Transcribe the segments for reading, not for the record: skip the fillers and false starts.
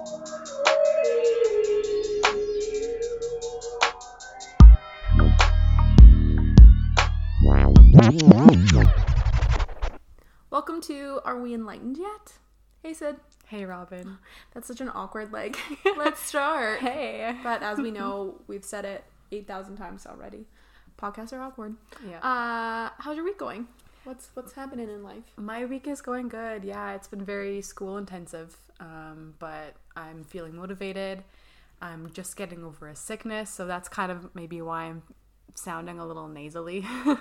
Welcome to Are We Enlightened Yet? Hey Sid. Hey Robin. That's such an awkward let's start. Hey. But as we know, we've said it 8,000 times already. Podcasts are awkward. Yeah. How's your week going? What's happening in life? My week is going good. Yeah, it's been very school intensive. But I'm feeling motivated. I'm just getting over a sickness, so that's kind of maybe why I'm sounding a little nasally.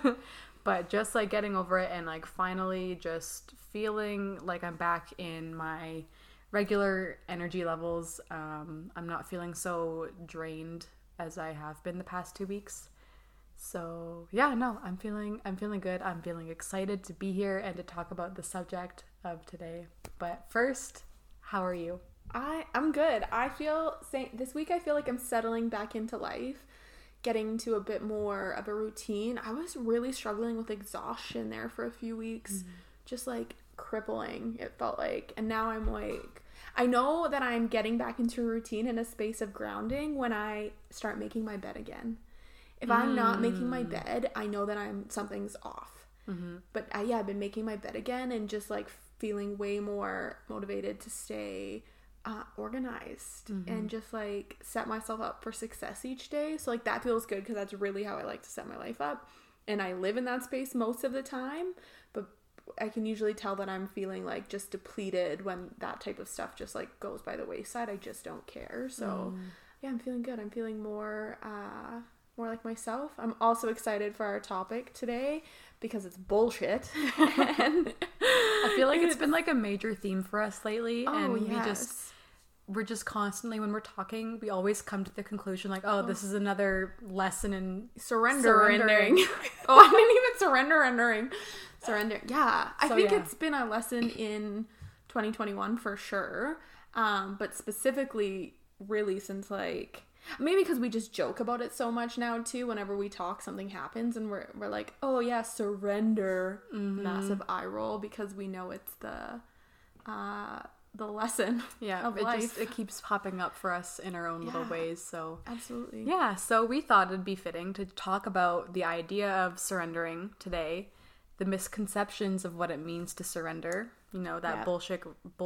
But just like getting over it and like finally just feeling like I'm back in my regular energy levels. I'm not feeling so drained as I have been the past 2 weeks. So yeah, no, I'm feeling good. I'm feeling excited to be here and to talk about the subject of today. But first, how are you? I'm good. This week I feel like I'm settling back into life, getting to a bit more of a routine. I was really struggling with exhaustion there for a few weeks, just like crippling, it felt like. And now I'm like, I know that I'm getting back into a routine in a space of grounding when I start making my bed again. If I'm not making my bed, I know that something's off. But I've been making my bed again and just like feeling way more motivated to stay organized and just like set myself up for success each day. So like that feels good because that's really how I like to set my life up, and I live in that space most of the time. But I can usually tell that I'm feeling like just depleted when that type of stuff just like goes by the wayside. I just don't care. So yeah, I'm feeling good. I'm feeling more like myself. I'm also excited for our topic today because it's bullshit. And I feel like it's been like a major theme for us lately. Oh, and yes. we're just constantly, when we're talking, we always come to the conclusion like, oh, this is another lesson in surrendering. Oh, I didn't even surrender. Yeah. I think it's been a lesson in 2021 for sure. But specifically really since like, maybe because we just joke about it so much now too. Whenever we talk, something happens and we're like, oh yeah, surrender. Massive eye roll because we know it's the lesson of life. It keeps popping up for us in our own little ways. So absolutely. Yeah, so we thought it'd be fitting to talk about the idea of surrendering today, the misconceptions of what it means to surrender. You know, that bullshit,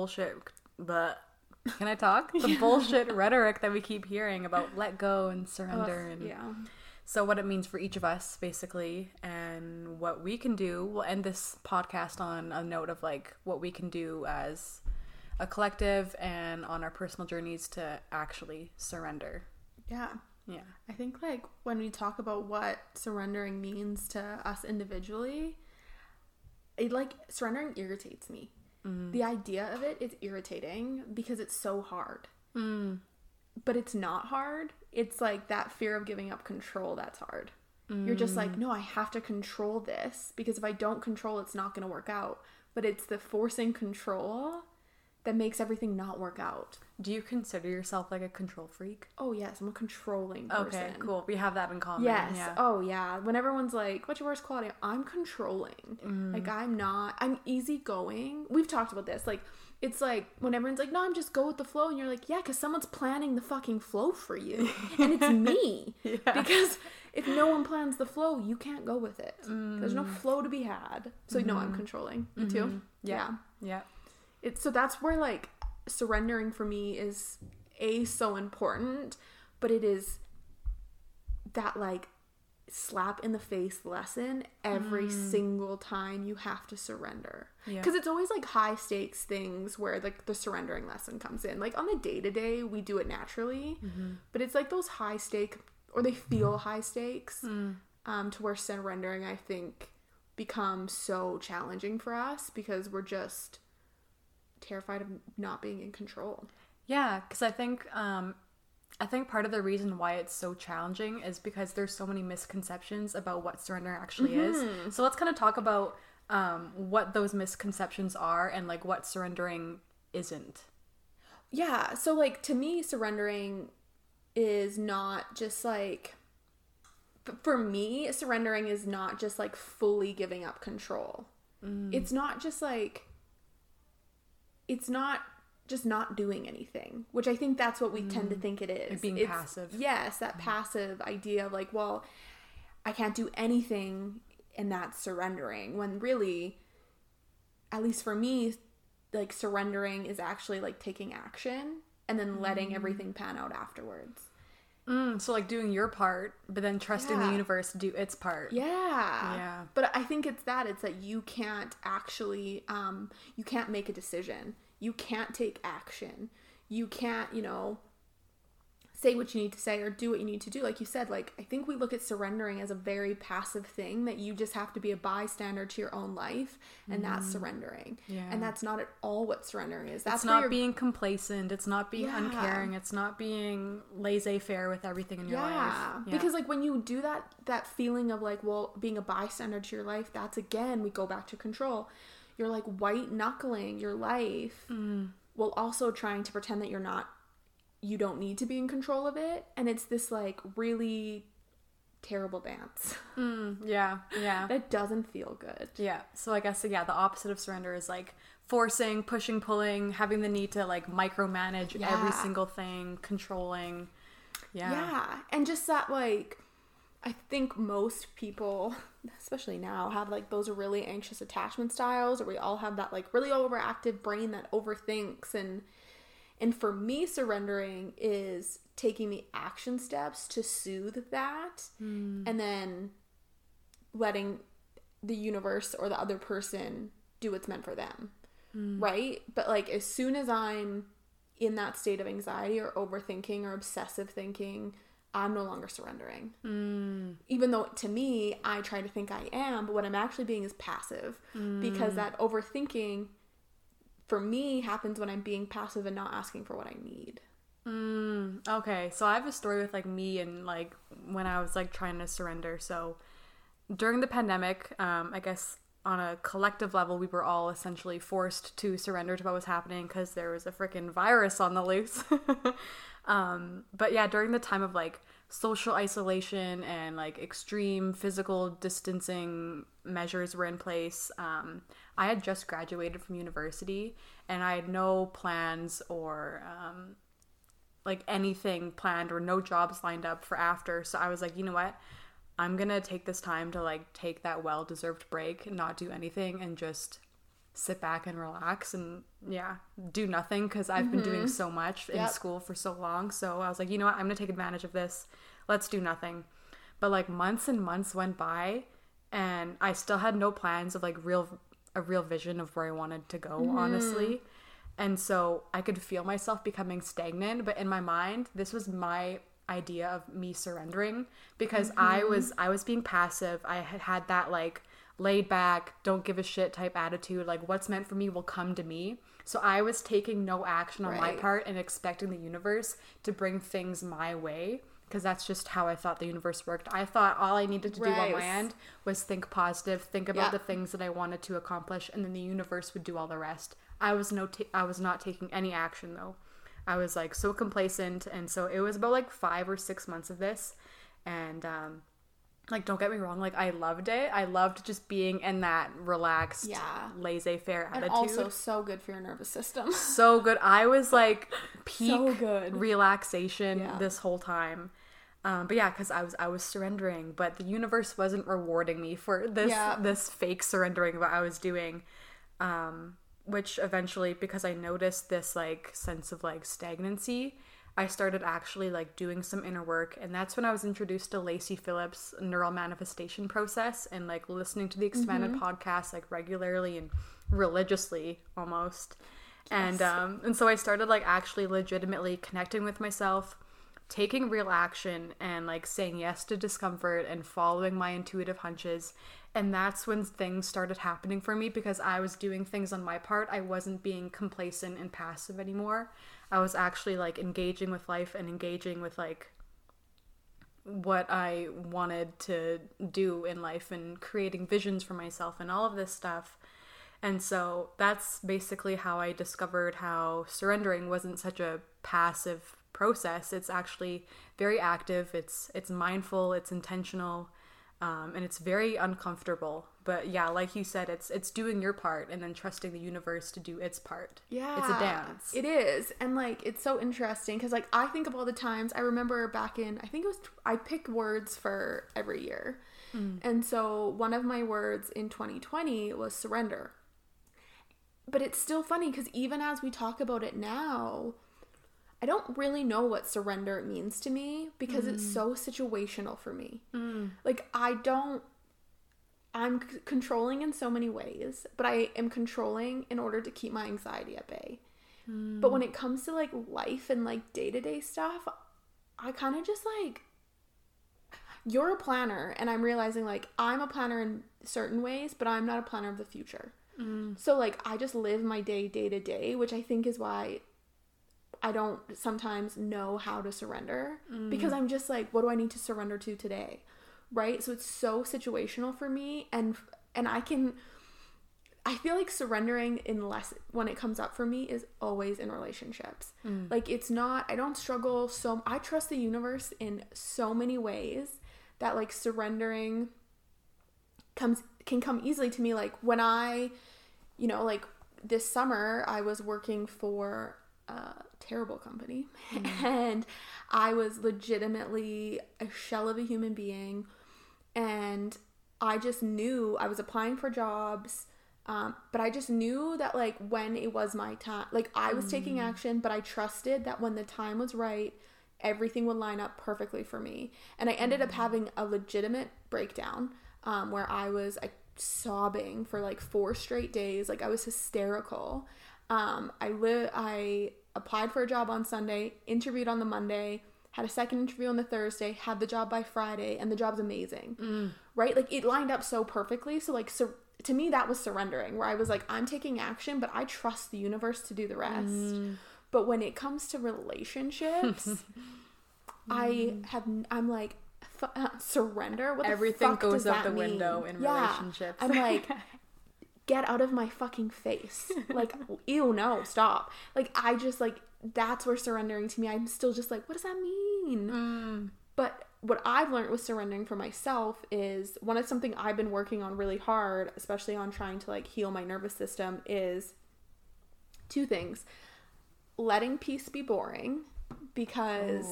but can I talk? The bullshit rhetoric that we keep hearing about let go and surrender. So what it means for each of us, basically, and what we can do. We'll end this podcast on a note of like what we can do as a collective and on our personal journeys to actually surrender. Yeah. I think like when we talk about what surrendering means to us individually, surrendering irritates me. The idea of it is irritating because it's so hard. But it's not hard. It's like that fear of giving up control that's hard. You're just like, no, I have to control this because if I don't control, it's not going to work out. But it's the forcing control that makes everything not work out. Do you consider yourself like a control freak? Oh, yes. I'm a controlling person. Okay, cool. We have that in common. Yes. Yeah. Oh, yeah. When everyone's like, what's your worst quality? I'm controlling. Like, I'm easygoing. We've talked about this. Like, it's like when everyone's like, no, I'm just go with the flow. And you're like, yeah, because someone's planning the fucking flow for you. And it's me. Because if no one plans the flow, you can't go with it. There's no flow to be had. So, no, I'm controlling. You too? Yeah. So that's where like surrendering for me is so important, but it is that like slap in the face lesson every single time you have to surrender. Because it's always like high stakes things where like the surrendering lesson comes in. Like on the day-to-day we do it naturally, but it's like those high stake, or they feel high stakes, to where surrendering I think becomes so challenging for us because we're just terrified of not being in control. Yeah, because I think part of the reason why it's so challenging is because there's so many misconceptions about what surrender actually is. So let's kind of talk about what those misconceptions are and like what surrendering isn't. Yeah, so like to me, surrendering is not just like, for me, surrendering is not just like fully giving up control. It's not just like, it's not just not doing anything, which I think that's what we tend to think it is. Like being passive. Yes, that passive idea of like, well, I can't do anything, and that's surrendering, when really, at least for me, like surrendering is actually like taking action and then letting everything pan out afterwards. So like doing your part, but then trusting the universe to do its part. Yeah. But I think it's that you can't actually, you can't make a decision. You can't take action. You can't, say what you need to say or do what you need to do. Like you said, like, I think we look at surrendering as a very passive thing, that you just have to be a bystander to your own life, and that's surrendering. Yeah. And that's not at all what surrendering is. That's not being complacent. It's not being uncaring. It's not being laissez-faire with everything in your life. Yeah. Because like when you do that feeling of like, well, being a bystander to your life, that's again, we go back to control. You're like white knuckling your life while also trying to pretend that you don't need to be in control of it. And it's this like really terrible dance. Yeah. That doesn't feel good. Yeah. So I guess, the opposite of surrender is like forcing, pushing, pulling, having the need to like micromanage every single thing, controlling. Yeah. And just that, like, I think most people, especially now, have like those really anxious attachment styles, or we all have that like really overactive brain that overthinks. And for me, surrendering is taking the action steps to soothe that, and then letting the universe or the other person do what's meant for them, right? But like as soon as I'm in that state of anxiety or overthinking or obsessive thinking, I'm no longer surrendering. Even though to me, I try to think I am, but what I'm actually being is passive, because that overthinking for me happens when I'm being passive and not asking for what I need. Okay, so I have a story with like me and like when I was like trying to surrender. So during the pandemic, I guess on a collective level, we were all essentially forced to surrender to what was happening because there was a freaking virus on the loose. But yeah, during the time of like social isolation and like extreme physical distancing measures were in place, I had just graduated from university and I had no plans or like anything planned or no jobs lined up for after. So I was like, you know what? I'm gonna take this time to like take that well-deserved break and not do anything and just sit back and relax and do nothing, because I've been doing so much in school for so long. So I was like, you know what? I'm gonna take advantage of this. Let's do nothing. But like months and months went by and I still had no plans of like a real vision of where I wanted to go, honestly. And so I could feel myself becoming stagnant, but in my mind, this was my idea of me surrendering, because I was being passive. I had that like laid back, don't give a shit type attitude, like what's meant for me will come to me. So I was taking no action on my part and expecting the universe to bring things my way, because that's just how I thought the universe worked. I thought all I needed to do on my end was think positive, think about the things that I wanted to accomplish, and then the universe would do all the rest. I was not taking any action though. I was like so complacent, and so it was about like 5 or 6 months of this, and like don't get me wrong, like I loved it. I loved just being in that relaxed, laissez-faire attitude. And also so good for your nervous system. So good. I was like peak relaxation this whole time. But yeah, because I was surrendering, but the universe wasn't rewarding me for this fake surrendering that I was doing. Which eventually, because I noticed this like sense of like stagnancy, I started actually like doing some inner work, and that's when I was introduced to Lacy Phillips' neural manifestation process, and like listening to the expanded podcast like regularly and religiously almost. And so I started like actually legitimately connecting with myself, taking real action, and like saying yes to discomfort and following my intuitive hunches. And that's when things started happening for me, because I was doing things on my part. I wasn't being complacent and passive anymore. I was actually like engaging with life and engaging with like what I wanted to do in life and creating visions for myself and all of this stuff. And so that's basically how I discovered how surrendering wasn't such a passive process. It's actually very active. It's mindful, it's intentional. And it's very uncomfortable, But yeah, like you said, it's doing your part and then trusting the universe to do its part. Yeah. It's a dance. It is. And like, it's so interesting because like, I think of all the times, I remember back in, I think it was, I pick words for every year. And so one of my words in 2020 was surrender. But it's still funny because even as we talk about it now, I don't really know what surrender means to me because it's so situational for me. Like, I'm controlling in so many ways, but I am controlling in order to keep my anxiety at bay. But when it comes to like life and like day-to-day stuff, I kind of just like, you're a planner, and I'm realizing like I'm a planner in certain ways, but I'm not a planner of the future. So like I just live my day to day, which I think is why I don't sometimes know how to surrender, because I'm just like, what do I need to surrender to today? Right? So it's so situational for me, and I feel like surrendering unless when it comes up for me is always in relationships. Like it's not, I don't struggle I trust the universe in so many ways that like surrendering can come easily to me. Like when I, like this summer I was working for a terrible company and I was legitimately a shell of a human being, and I just knew I was applying for jobs, but I just knew that like when it was my time, like I was taking action, but I trusted that when the time was right, everything would line up perfectly for me. And I ended up having a legitimate breakdown where I was sobbing for like 4 straight days. Like I was hysterical. I applied for a job on Sunday, interviewed on the Monday, had a second interview on the Thursday, had the job by Friday, and the job's amazing. Right? Like it lined up so perfectly. So like to me that was surrendering, where I was like, I'm taking action, but I trust the universe to do the rest. But when it comes to relationships, I'm like, surrender? What Everything the fuck goes does out that the mean? window in relationships. I'm like, get out of my fucking face. Like, ew, no, stop. Like, I just like, that's where surrendering to me, I'm still just like, what does that mean? But what I've learned with surrendering for myself is, something I've been working on really hard, especially on trying to like heal my nervous system, is 2 things. Letting peace be boring, because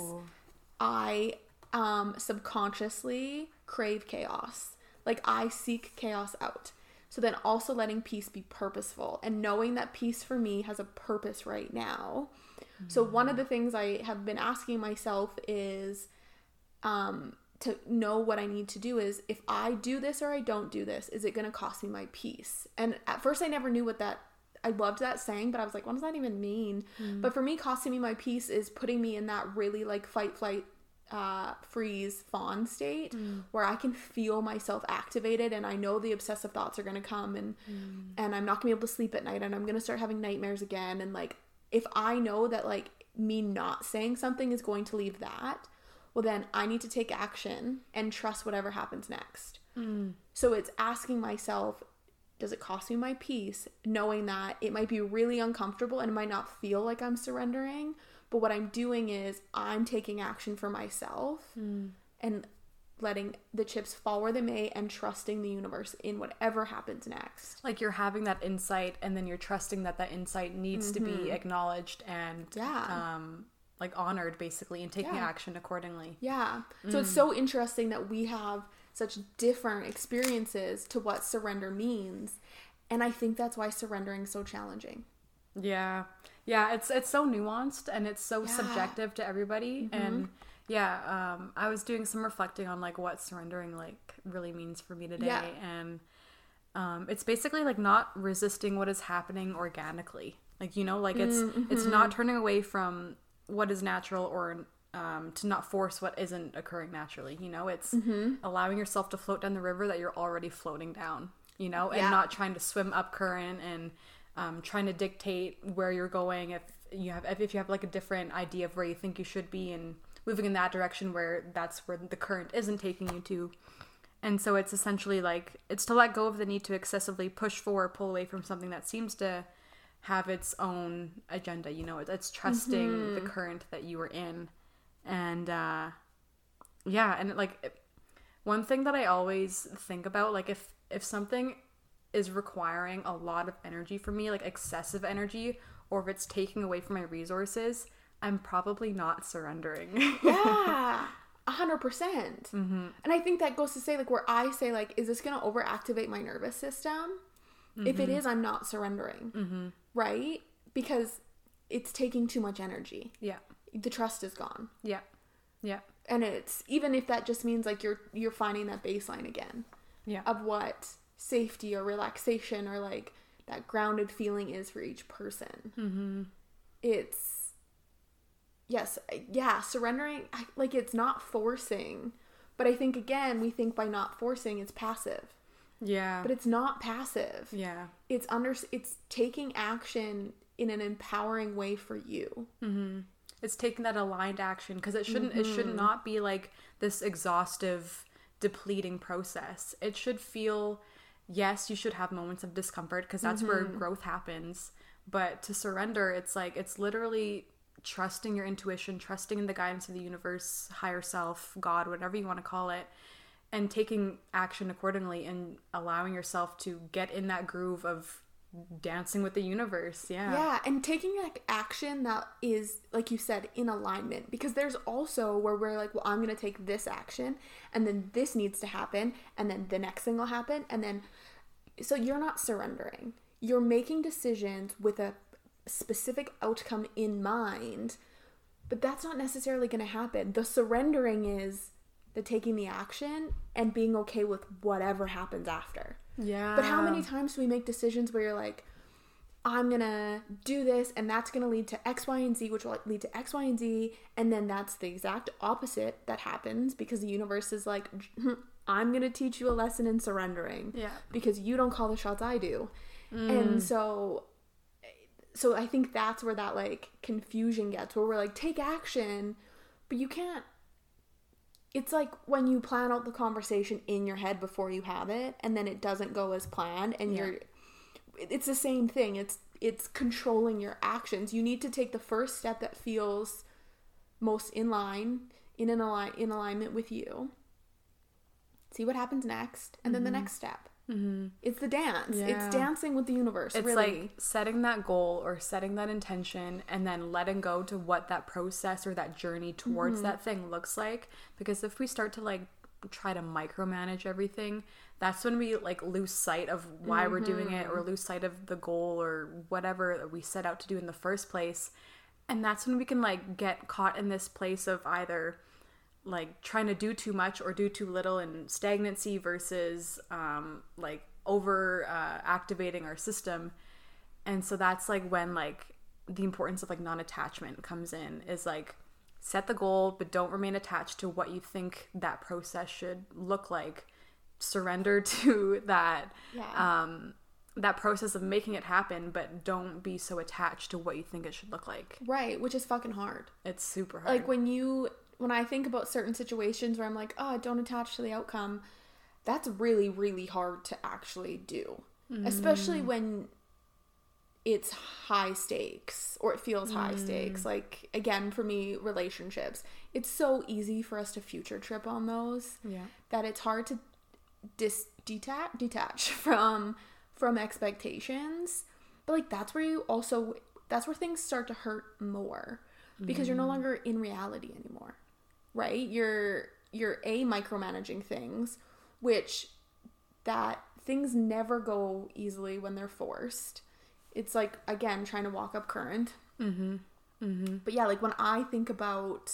I subconsciously crave chaos. Like I seek chaos out. So then also letting peace be purposeful, and knowing that peace for me has a purpose right now. So one of the things I have been asking myself is to know what I need to do is, if I do this or I don't do this, is it going to cost me my peace? And at first I never knew what that, I loved that saying, but I was like, what does that even mean? But for me, costing me my peace is putting me in that really like fight, flight, freeze, fawn state where I can feel myself activated, and I know the obsessive thoughts are going to come, and I'm not going to be able to sleep at night, and I'm going to start having nightmares again. And like, if I know that like me not saying something is going to leave that, well then I need to take action and trust whatever happens next. So it's asking myself, does it cost me my peace? Knowing that it might be really uncomfortable and it might not feel like I'm surrendering, but what I'm doing is I'm taking action for myself and letting the chips fall where they may, and trusting the universe in whatever happens next. Like you're having that insight, and then you're trusting that insight needs to be acknowledged and like honored basically, and taking action accordingly. Yeah. So it's so interesting that we have such different experiences to what surrender means. And I think that's why surrendering is so challenging. Yeah. Yeah, it's so nuanced, and it's so subjective to everybody. And I was doing some reflecting on like what surrendering like really means for me today. And it's basically like not resisting what is happening organically. Like, like it's not turning away from what is natural, or to not force what isn't occurring naturally. It's allowing yourself to float down the river that you're already floating down, and not trying to swim up current and trying to dictate where you're going if you have like a different idea of where you think you should be, and moving in that direction where that's where the current isn't taking you to. And so it's essentially like, it's to let go of the need to excessively push forward, pull away from something that seems to have its own agenda. It's trusting the current that you are in. And and like one thing that I always think about, like if something is requiring a lot of energy from me, like excessive energy, or if it's taking away from my resources, I'm probably not surrendering. Yeah, 100%. And I think that goes to say, like, where I say, like, is this going to overactivate my nervous system? If it is, I'm not surrendering, right? Because it's taking too much energy. Yeah. The trust is gone. Yeah. Yeah. And it's, even if that just means, like, you're finding that baseline again. Yeah. Of what safety or relaxation or, like, that grounded feeling is for each person. It's, yes, yeah, surrendering, like, it's not forcing. But I think, again, we think by not forcing, it's passive. Yeah. But it's not passive. Yeah. It's taking action in an empowering way for you. It's taking that aligned action, because it should not be like this exhaustive, depleting process. It should feel, yes, you should have moments of discomfort, because that's where growth happens. But to surrender, it's like, it's literally trusting your intuition, trusting in the guidance of the universe, higher self, God, whatever you want to call it, and taking action accordingly and allowing yourself to get in that groove of dancing with the universe. Yeah, and taking like action that is, like you said, in alignment. Because there's also where we're like, well, I'm going to take this action, and then this needs to happen, and then the next thing will happen, and then, so you're not surrendering. You're making decisions with a specific outcome in mind, but that's not necessarily going to happen. The surrendering is the taking the action and being okay with whatever happens after. Yeah. But how many times do we make decisions where you're like, I'm gonna do this, and that's gonna lead to X, Y, and Z, which will lead to X, Y, and Z, and then that's the exact opposite that happens, because the universe is like, I'm gonna teach you a lesson in surrendering. Yeah. Because you don't call the shots, I do. And so I think that's where that like confusion gets, where we're like, take action, but you can't. It's like when you plan out the conversation in your head before you have it, and then it doesn't go as planned, and it's the same thing. It's controlling your actions. You need to take the first step that feels most in alignment with you. See what happens next, and then the next step. It's the dance. Yeah. It's dancing with the universe. It's really. like setting that goal or setting that intention, and then letting go to what that process or that journey towards that thing looks like. Because if we start to like try to micromanage everything, that's when we like lose sight of why we're doing it, or lose sight of the goal or whatever that we set out to do in the first place. And that's when we can like get caught in this place of either like trying to do too much or do too little, and stagnancy versus like over activating our system. And so that's like when like the importance of like non-attachment comes in, is like set the goal but don't remain attached to what you think that process should look like. Surrender to that that process of making it happen, but don't be so attached to what you think it should look like. Right, which is fucking hard. It's super hard. Like when I think about certain situations where I'm like, oh, don't attach to the outcome, that's really, really hard to actually do. Especially when it's high stakes, or it feels high stakes. Like, again, for me, relationships. It's so easy for us to future trip on those. Yeah. That it's hard to detach from expectations. But, like, that's where things start to hurt more. Because you're no longer in reality anymore. Right? You're micromanaging things, which that things never go easily when they're forced. It's like, again, trying to walk up current. But yeah, like when I think about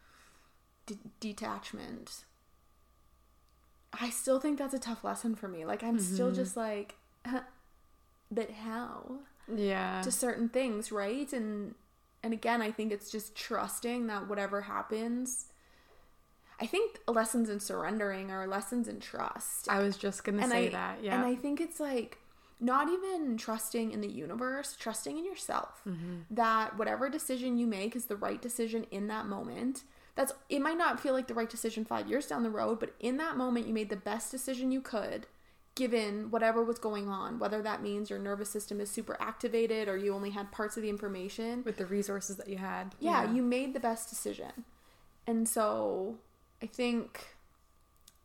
detachment, I still think that's a tough lesson for me. Like, I'm still just like, but how? Yeah. To certain things, right? And again, I think it's just trusting that whatever happens. I think lessons in surrendering are lessons in trust. I was just going to say that, yeah. And I think it's like not even trusting in the universe, trusting in yourself. That whatever decision you make is the right decision in that moment. It might not feel like the right decision 5 years down the road, but in that moment you made the best decision you could, given whatever was going on, whether that means your nervous system is super activated or you only had parts of the information. With the resources that you had. Yeah, you made the best decision. And so I think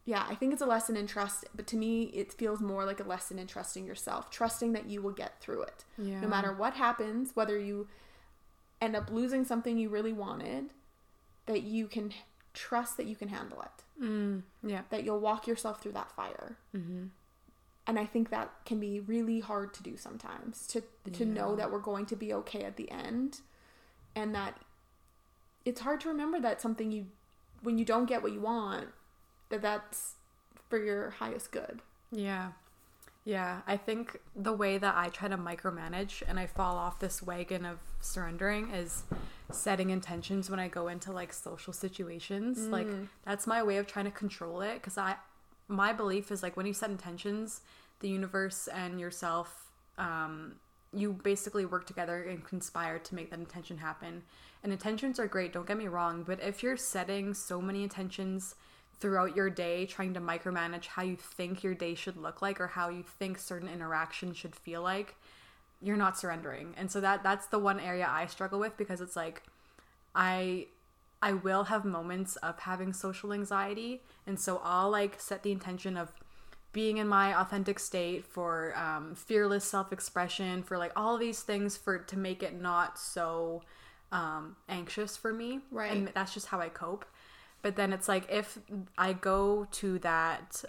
yeah, I think it's a lesson in trust, but to me, it feels more like a lesson in trusting yourself, trusting that you will get through it. Yeah. No matter what happens, whether you end up losing something you really wanted, that you can trust that you can handle it. Yeah. That you'll walk yourself through that fire. Mm-hmm. And I think that can be really hard to do sometimes, to know that we're going to be okay at the end, and that it's hard to remember that something when you don't get what you want, that's for your highest good. Yeah. Yeah. I think the way that I try to micromanage and I fall off this wagon of surrendering is setting intentions when I go into like social situations. Like that's my way of trying to control it, because my belief is like when you set intentions, the universe and yourself, you basically work together and conspire to make that intention happen. And intentions are great, don't get me wrong, but if you're setting so many intentions throughout your day, trying to micromanage how you think your day should look like or how you think certain interactions should feel like, you're not surrendering. And so that's the one area I struggle with, because it's like I will have moments of having social anxiety, and so I'll like set the intention of being in my authentic state for fearless self-expression, for like all these things to make it not so anxious for me. Right. And that's just how I cope. But then it's like if I go to that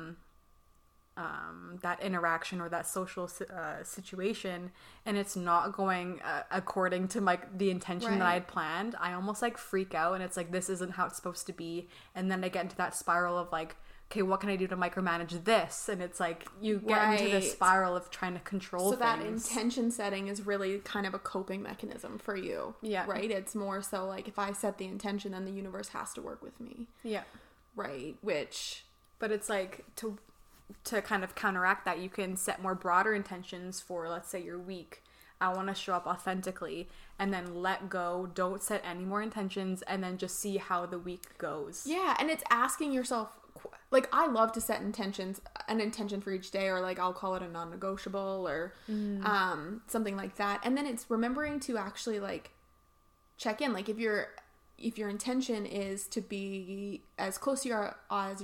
that interaction or that social situation and it's not going according to the intention that I had planned, I almost like freak out, and it's like, this isn't how it's supposed to be. And then I get into that spiral of like, okay, what can I do to micromanage this? And it's like you get into this spiral of trying to control things. So that intention setting is really kind of a coping mechanism for you. Yeah. Right? It's more so like, if I set the intention, then the universe has to work with me. Yeah. Right. But it's like to kind of counteract that, you can set more broader intentions for, let's say, your week. I want to show up authentically, and then let go. Don't set any more intentions, and then just see how the week goes. Yeah. And it's asking yourself, like, I love to set an intention for each day, or like I'll call it a non-negotiable or something like that. And then it's remembering to actually like check in. Like if your intention is to be as close to your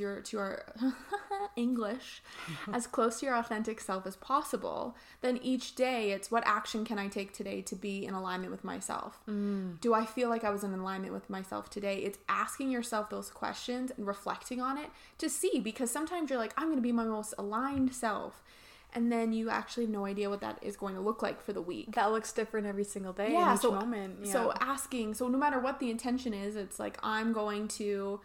English, as close to your authentic self as possible, then each day it's, what action can I take today to be in alignment with myself? Do I feel like I was in alignment with myself today? It's asking yourself those questions and reflecting on it to see, because sometimes you're like, I'm going to be my most aligned self, and then you actually have no idea what that is going to look like for the week. That looks different every single day, in each moment. Yeah. So asking, so no matter what the intention is, it's like, I'm going to,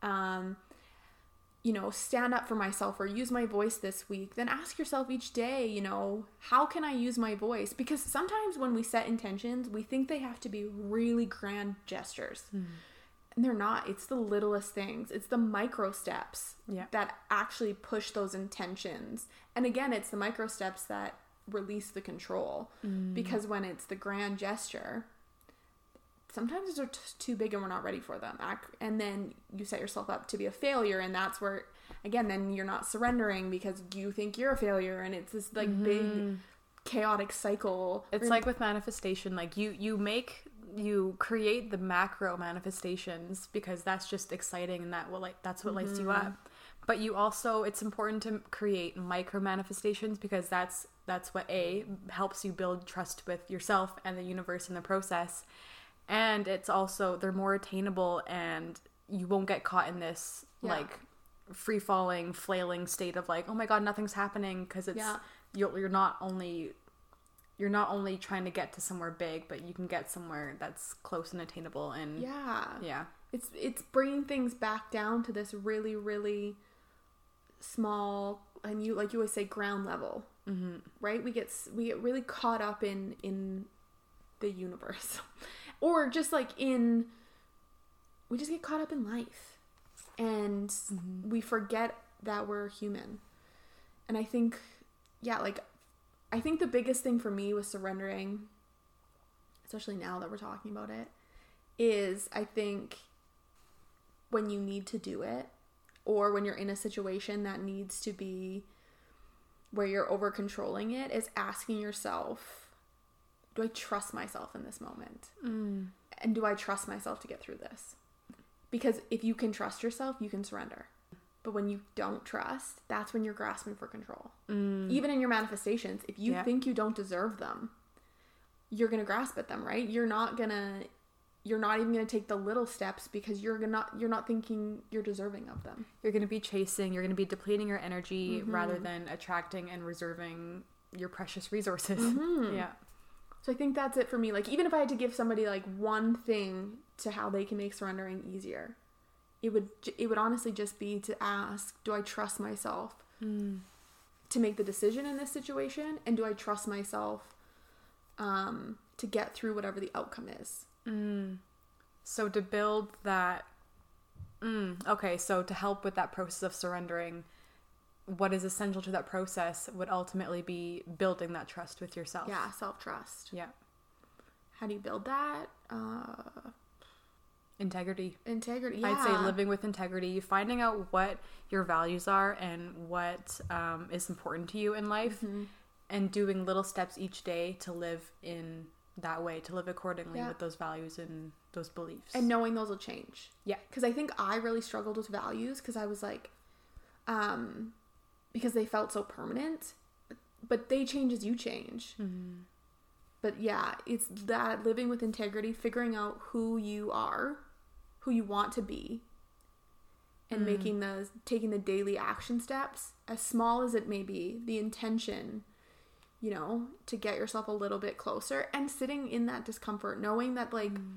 stand up for myself or use my voice this week. Then ask yourself each day, how can I use my voice? Because sometimes when we set intentions, we think they have to be really grand gestures. And they're not. It's the littlest things. It's the micro steps that actually push those intentions. And again, it's the micro steps that release the control. Because when it's the grand gesture, sometimes they're too big and we're not ready for them. And then you set yourself up to be a failure. And that's where, again, then you're not surrendering because you think you're a failure. And it's this like big chaotic cycle. It's like with manifestation, like you create the macro manifestations because that's just exciting, and that's what lights you up. But you also, it's important to create micro manifestations, because that's what helps you build trust with yourself and the universe in the process. And it's also, they're more attainable, and you won't get caught in this like free falling, flailing state of like, oh my God, nothing's happening, because it's you're not only trying to get to somewhere big, but you can get somewhere that's close and attainable. And it's bringing things back down to this really, really small, and you always say, ground level. Right? We get really caught up in the universe, or just like we just get caught up in life, and we forget that we're human. And I think the biggest thing for me with surrendering, especially now that we're talking about it, is I think when you need to do it, or when you're in a situation that needs to be where you're over controlling it, is asking yourself, do I trust myself in this moment? And do I trust myself to get through this? Because if you can trust yourself, you can surrender. But when you don't trust, that's when you're grasping for control. Even in your manifestations, if you think you don't deserve them, you're going to grasp at them, right? You're not even going to take the little steps because you're not thinking you're deserving of them. You're going to be chasing, you're going to be depleting your energy rather than attracting and reserving your precious resources. Yeah. So I think that's it for me. Like, even if I had to give somebody like one thing to how they can make surrendering easier, it would honestly just be to ask, do I trust myself to make the decision in this situation? And do I trust myself to get through whatever the outcome is? So to build that, okay, so to help with that process of surrendering, what is essential to that process would ultimately be building that trust with yourself. Yeah, self-trust. Yeah. How do you build that? Integrity. Integrity, yeah. I'd say living with integrity, finding out what your values are and what is important to you in life, and doing little steps each day to live in that way, to live accordingly with those values and those beliefs. And knowing those will change. Yeah. Because I think I really struggled with values because I was like, because they felt so permanent, but they change as you change. But yeah, it's that living with integrity, figuring out who you are, who you want to be, and taking the daily action steps, as small as it may be, the intention, you know, to get yourself a little bit closer, and sitting in that discomfort, knowing that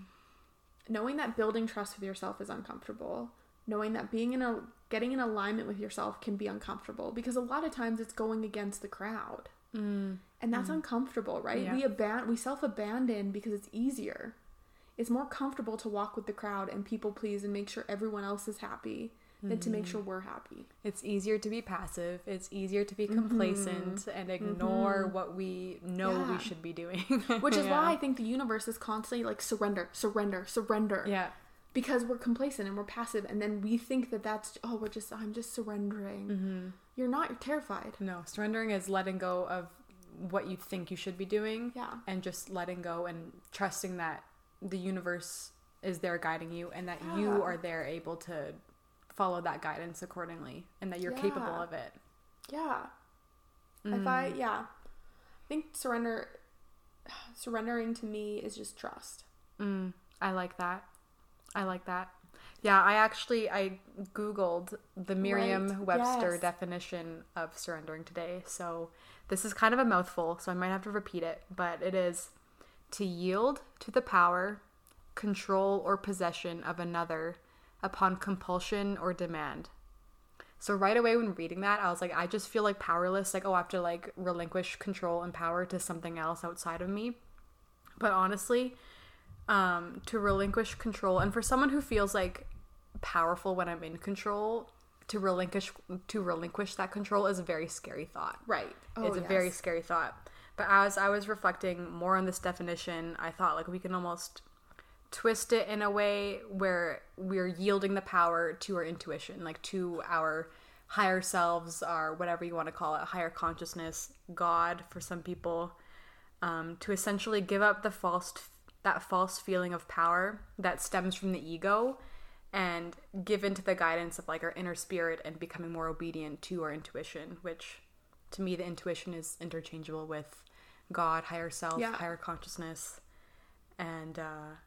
building trust with yourself is uncomfortable, knowing that getting in alignment with yourself can be uncomfortable, because a lot of times it's going against the crowd. And that's uncomfortable, right? Yeah. We self-abandon because it's easier. It's more comfortable to walk with the crowd and people please and make sure everyone else is happy than to make sure we're happy. It's easier to be passive. It's easier to be complacent and ignore what we know we should be doing. Which is why I think the universe is constantly like, surrender, surrender, surrender. Yeah. Because we're complacent and we're passive, and then we think I'm just surrendering. You're not, you're terrified. No, surrendering is letting go of what you think you should be doing. Yeah. And just letting go and trusting that the universe is there guiding you, and that you are there able to follow that guidance accordingly, and that you're capable of it. Yeah. I think surrendering to me is just trust. I like that. Yeah, I Googled the Merriam-Webster definition of surrendering today. So this is kind of a mouthful, so I might have to repeat it, but it is to yield to the power, control, or possession of another upon compulsion or demand. So right away when reading that, I was like, I just feel like powerless. Like, I have to like relinquish control and power to something else outside of me. But honestly, to relinquish control, and for someone who feels like powerful when I'm in control, to relinquish that control is a very scary thought. Right. It's a very scary thought. But as I was reflecting more on this definition, I thought like we can almost twist it in a way where we're yielding the power to our intuition, like to our higher selves, or whatever you want to call it, higher consciousness, God for some people, to essentially give up that false feeling of power that stems from the ego, and give into the guidance of like our inner spirit and becoming more obedient to our intuition, which to me the intuition is interchangeable with God, higher self, higher consciousness. And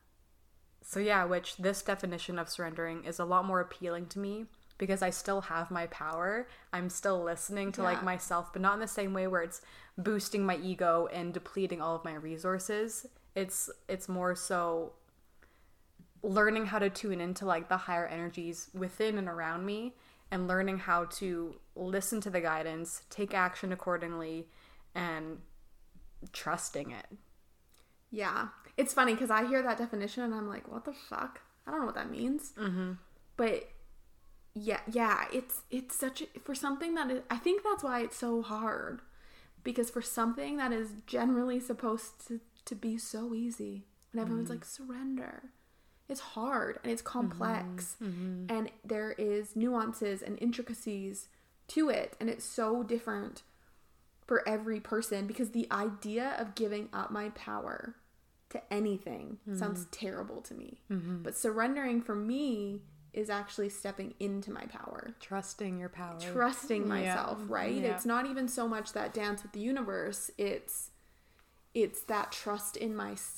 which this definition of surrendering is a lot more appealing to me, because I still have my power. I'm still listening to like myself, but not in the same way where it's boosting my ego and depleting all of my resources. It's more so learning how to tune into like the higher energies within and around me, and learning how to listen to the guidance, take action accordingly, and trusting it. Yeah. It's funny because I hear that definition and I'm like, what the fuck? I don't know what that means. But yeah, it's such for something that is, I think that's why it's so hard, because for something that is generally supposed to be so easy, and everyone's like, surrender, it's hard and it's complex, and there is nuances and intricacies to it, and it's so different for every person, because the idea of giving up my power to anything sounds terrible to me. But surrendering for me is actually stepping into my power. Trusting your power. Trusting myself, right? Yeah. It's not even so much that dance with the universe. It's that trust in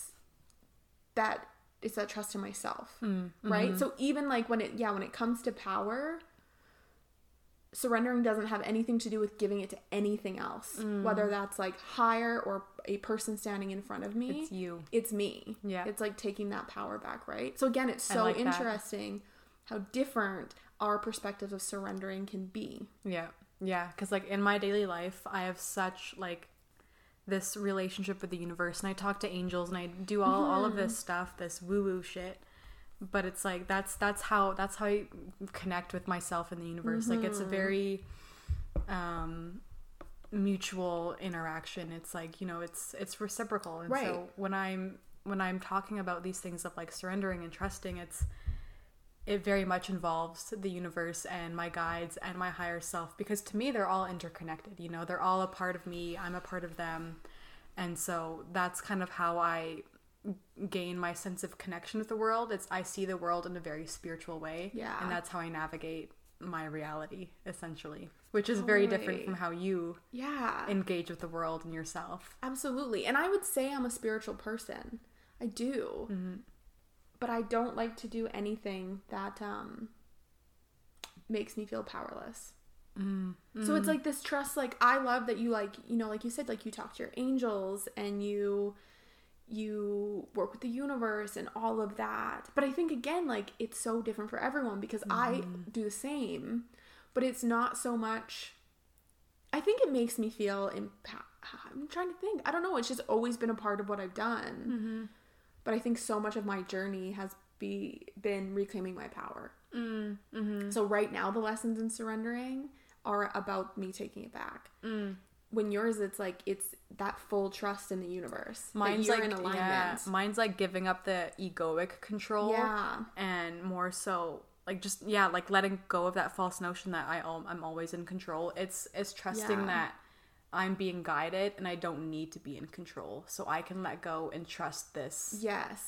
it's that trust in myself, right? So even like when it comes to power, surrendering doesn't have anything to do with giving it to anything else, whether that's like higher or a person standing in front of me. It's you. It's me. Yeah. It's like taking that power back, right? So again, it's so like interesting how different our perspectives of surrendering can be. Yeah. Yeah. Because like in my daily life, I have such like this relationship with the universe, and I talk to angels, and I do all of this stuff, this woo-woo shit. But it's like that's how I connect with myself and the universe. Like it's a very mutual interaction. It's like, you know, it's reciprocal. And so when I'm talking about these things of like surrendering and trusting, it very much involves the universe and my guides and my higher self, because to me they're all interconnected, you know, they're all a part of me, I'm a part of them. And so that's kind of how I gain my sense of connection with the world. I see the world in a very spiritual way. Yeah. And that's how I navigate my reality, essentially, which is very different from how you engage with the world and yourself. Absolutely. And I would say I'm a spiritual person. I do. But I don't like to do anything that makes me feel powerless. So it's like this trust. Like, I love that you, like, you know, like you said, like you talk to your angels and you work with the universe and all of that. But I think, again, like, it's so different for everyone, because I do the same, but it's not so much. I think it makes me feel I'm trying to think. I don't know. It's just always been a part of what I've done. But I think so much of my journey has been reclaiming my power. So right now, the lessons in surrendering are about me taking it back. When yours, it's like, it's that full trust in the universe. Mine's that you're like in alignment. Yeah, mine's like giving up the egoic control. Yeah. And more so like just like letting go of that false notion that I'm always in control. It's trusting that I'm being guided and I don't need to be in control, so I can let go and trust this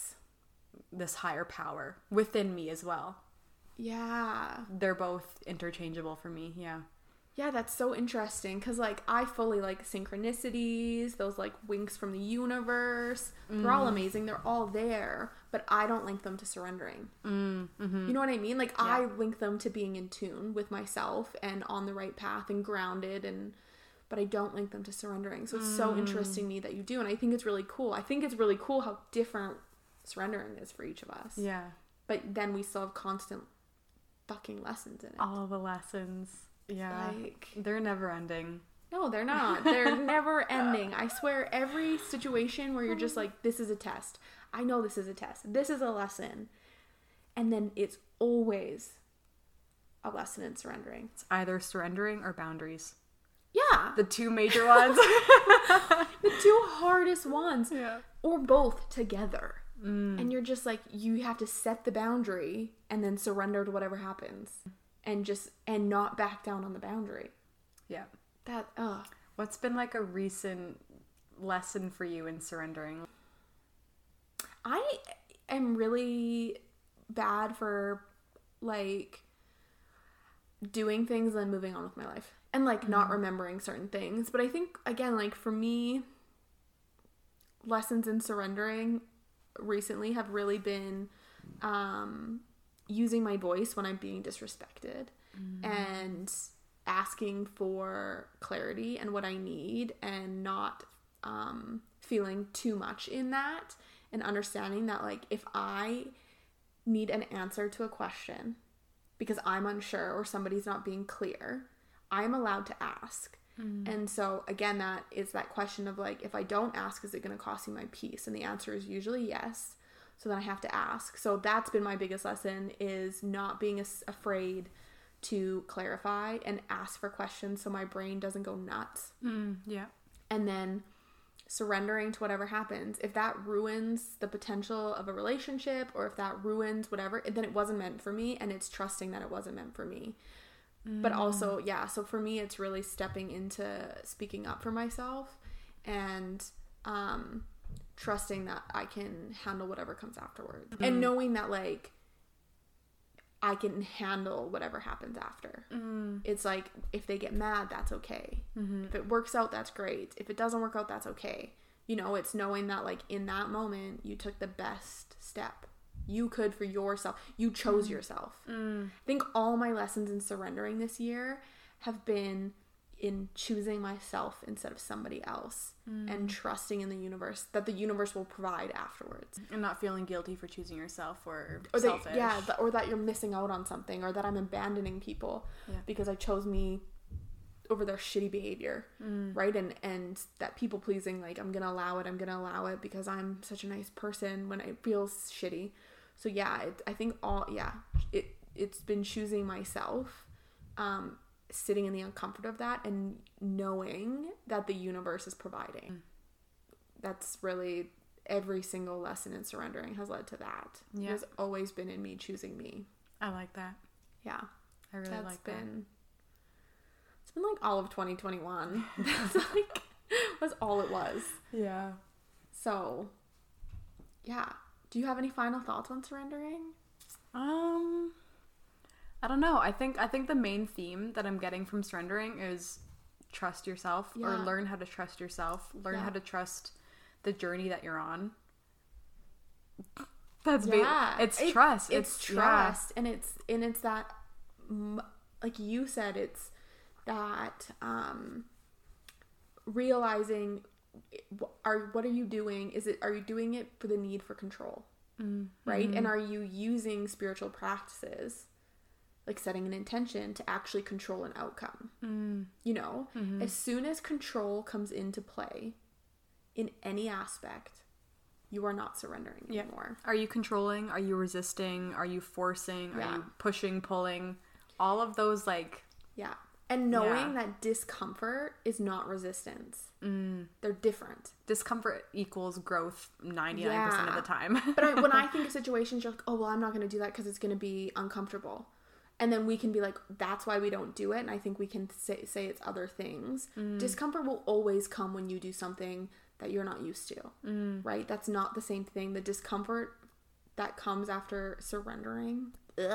higher power within me as well. Yeah, they're both interchangeable for me. Yeah, that's so interesting, because like I fully like synchronicities, those like winks from the universe. They're all amazing, they're all there, but I don't link them to surrendering. You know what I mean? Like, I link them to being in tune with myself and on the right path and grounded, but I don't link them to surrendering. So it's so interesting to me that you do, and I think it's really cool. I think it's really cool how different surrendering is for each of us. Yeah. But then we still have constant fucking lessons in it. All the lessons. Yeah. Like, they're never ending. No, they're not. They're never ending. I swear, every situation where you're just like, this is a test. I know this is a test. This is a lesson. And then it's always a lesson in surrendering. It's either surrendering or boundaries. Yeah. The two major ones. The two hardest ones. Yeah. Or both together. And you're just like, you have to set the boundary and then surrender to whatever happens. And not back down on the boundary. Yeah. What's been like a recent lesson for you in surrendering? I am really bad for like doing things and then moving on with my life. And like not remembering certain things. But I think, again, like for me, lessons in surrendering recently have really been using my voice when I'm being disrespected and asking for clarity and what I need, and not feeling too much in that, and understanding that like if I need an answer to a question because I'm unsure or somebody's not being clear, I'm allowed to ask. And so again, that is that question of like, if I don't ask, is it going to cost me my peace? And the answer is usually yes. So then I have to ask. So that's been my biggest lesson, is not being afraid to clarify and ask for questions so my brain doesn't go nuts. Yeah. And then surrendering to whatever happens. If that ruins the potential of a relationship, or if that ruins whatever, then it wasn't meant for me, and it's trusting that it wasn't meant for me. But also, yeah, so for me, it's really stepping into speaking up for myself and trusting that I can handle whatever comes afterwards. And knowing that, like, I can handle whatever happens after. It's like, if they get mad, that's okay. If it works out, that's great. If it doesn't work out, that's okay. You know, it's knowing that, like, in that moment, you took the best step you could for yourself. You chose yourself. I think all my lessons in surrendering this year have been in choosing myself instead of somebody else, and trusting in the universe, that the universe will provide afterwards. And not feeling guilty for choosing yourself or selfish. selfish. Or that you're missing out on something, or that I'm abandoning people because I chose me over their shitty behavior, right? And that people pleasing, like, I'm gonna allow it because I'm such a nice person when it feels shitty. So I think it's been choosing myself, sitting in the uncomfort of that, and knowing that the universe is providing. That's really, every single lesson in surrendering has led to that. It has always been in me choosing me. I like that. Yeah. I really like that. It's been like all of 2021. That's like, was all it was. Yeah. So, yeah. Do you have any final thoughts on surrendering? I don't know. I think the main theme that I'm getting from surrendering is trust yourself, or learn how to trust yourself. Learn how to trust the journey that you're on. That's it's trust. It's trust, and it's that, like you said, it's that realizing, what are you doing? Are you doing it for the need for control, right? And are you using spiritual practices, like setting an intention, to actually control an outcome? You know, as soon as control comes into play in any aspect, you are not surrendering anymore. Are you controlling? Are you resisting? Are you forcing? Are you pushing, pulling? All of those, like... Yeah. And knowing that discomfort is not resistance. They're different. Discomfort equals growth 99% of the time. But when I think of situations, you're like, oh, well, I'm not going to do that because it's going to be uncomfortable. And then we can be like, that's why we don't do it. And I think we can say it's other things. Discomfort will always come when you do something that you're not used to, right? That's not the same thing. The discomfort that comes after surrendering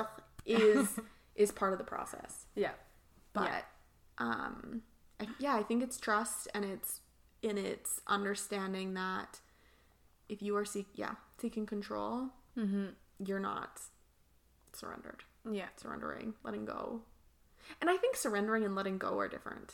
is part of the process. Yeah. But I think it's trust, and it's understanding that if you are seeking control, you're not surrendered. Yeah. Surrendering, letting go. And I think surrendering and letting go are different.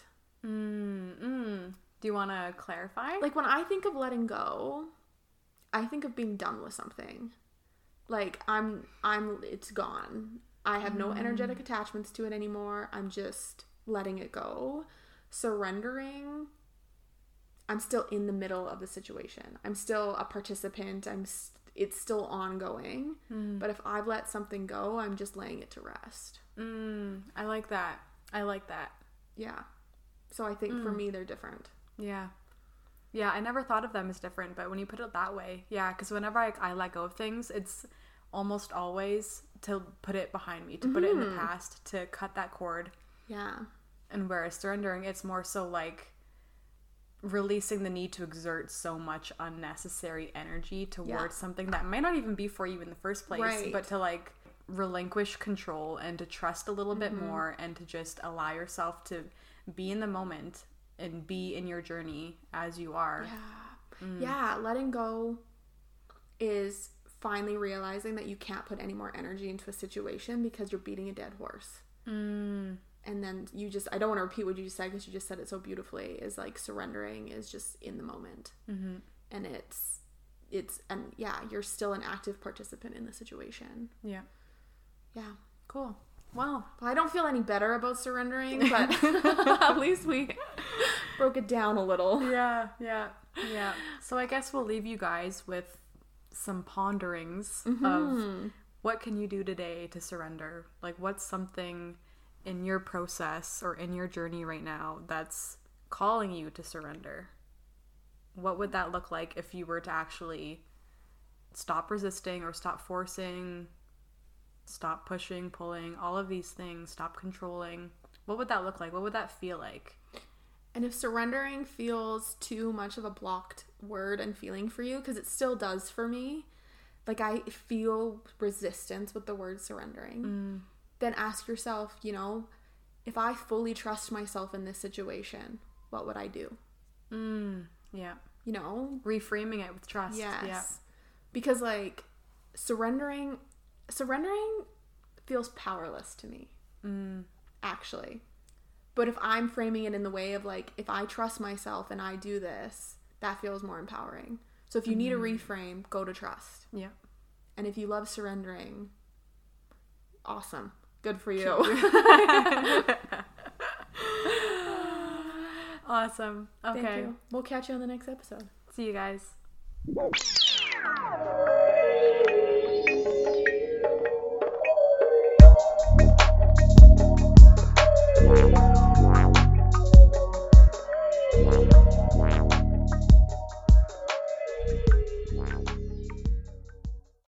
Do you want to clarify? Like, when I think of letting go, I think of being done with something. Like, it's gone. I have no energetic attachments to it anymore. I'm just letting it go. Surrendering, I'm still in the middle of the situation. I'm still a participant. It's still ongoing. But if I've let something go, I'm just laying it to rest. I like that. Yeah. So I think for me, they're different. Yeah. Yeah, I never thought of them as different, but when you put it that way, yeah, because whenever I let go of things, it's almost always to put it behind me, to put it in the past, to cut that cord. Yeah. And whereas surrendering, it's more so like releasing the need to exert so much unnecessary energy towards something that might not even be for you in the first place, but to like relinquish control and to trust a little bit more, and to just allow yourself to be in the moment and be in your journey as you are. Yeah, letting go is finally realizing that you can't put any more energy into a situation because you're beating a dead horse. And then I don't want to repeat what you just said, because you just said it so beautifully, is like surrendering is just in the moment. And you're still an active participant in the situation. Yeah. Cool. Well, I don't feel any better about surrendering, but at least we broke it down a little. Yeah. So I guess we'll leave you guys with some ponderings of what can you do today to surrender? Like, what's something in your process or in your journey right now that's calling you to surrender? What would that look like if you were to actually stop resisting or stop forcing, stop pushing, pulling, all of these things, stop controlling? What would that look like? What would that feel like? And if surrendering feels too much of a blocked word and feeling for you, because it still does for me, like I feel resistance with the word surrendering, then ask yourself, you know, if I fully trust myself in this situation, what would I do? Yeah. You know? Reframing it with trust. Yes. Yeah. Because like surrendering feels powerless to me. Actually. But if I'm framing it in the way of like, if I trust myself and I do this, that feels more empowering. So if you need a reframe, go to trust. Yeah. And if you love surrendering, awesome. Good for you. Awesome. Okay. Thank you. We'll catch you on the next episode. See you guys.